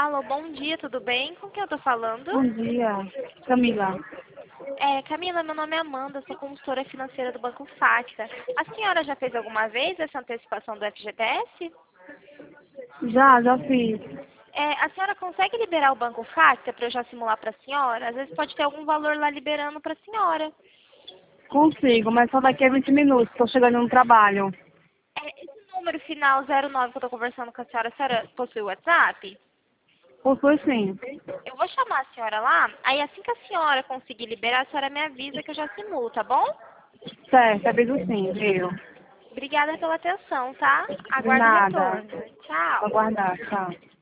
Alô, bom dia, tudo bem? Com quem eu tô falando? Bom dia, Camila. Camila, meu nome é Amanda, sou consultora financeira do Banco Facta. A senhora já fez alguma vez essa antecipação do FGTS? Já fiz. A senhora consegue liberar o Banco Facta para eu já simular para a senhora? Às vezes pode ter algum valor lá liberando para a senhora. Consigo, mas só daqui a 20 minutos. Estou chegando no trabalho. Esse número final 09 que eu tô conversando com a senhora possui WhatsApp? Possui sim. Eu vou chamar a senhora lá, aí assim que a senhora conseguir liberar, a senhora me avisa que eu já simulo, tá bom? Certo, aviso sim, viu? Obrigada pela atenção, tá? De Aguardo o nada. retorno. Vou Tchau. aguardar, tchau.